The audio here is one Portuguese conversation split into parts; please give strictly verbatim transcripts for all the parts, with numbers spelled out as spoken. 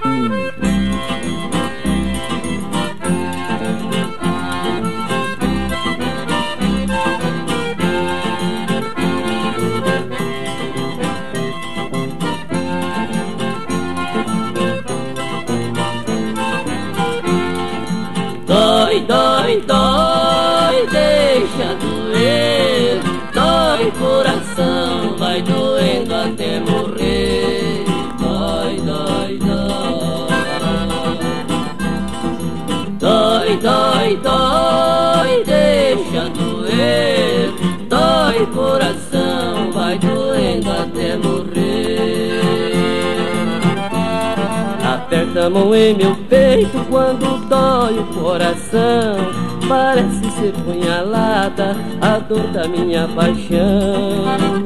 Dói, dói, dói, deixa doer. Dói, coração, vai doendo até morrer. Dói, dói, dói. Dói, dói, dói, deixa doer. Dói, coração, vai doendo até morrer. Aperta a mão em meu peito quando dói o coração. Parece ser punhalada a dor da minha paixão.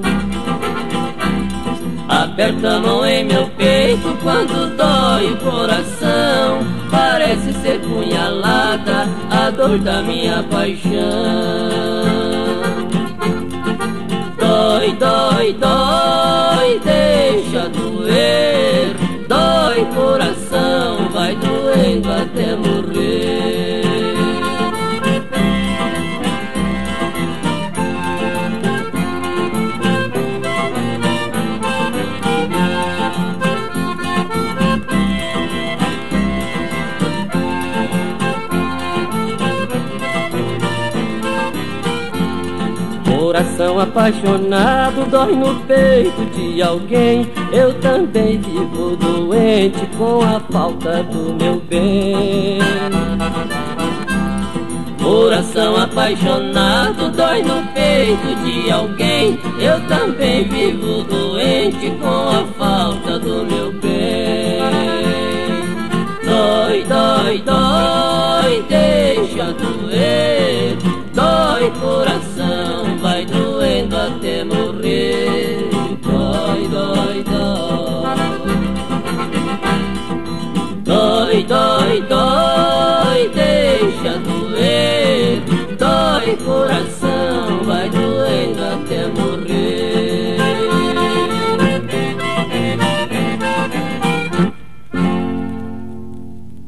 Aperta a mão em meu peito quando dói o coração. Parece ser punhalada a dor da minha paixão. Dói, dói, dói, deixa doer. Dói, coração, vai doendo até morrer. Coração apaixonado dói no peito de alguém. Eu também vivo doente com a falta do meu bem. Coração apaixonado dói no peito de alguém. Eu também vivo doente com a falta do meu bem. Dói, dói, dói, deixa doer. Dói, coração, vai doendo até morrer. Dói, dói, dói. Dói, dói.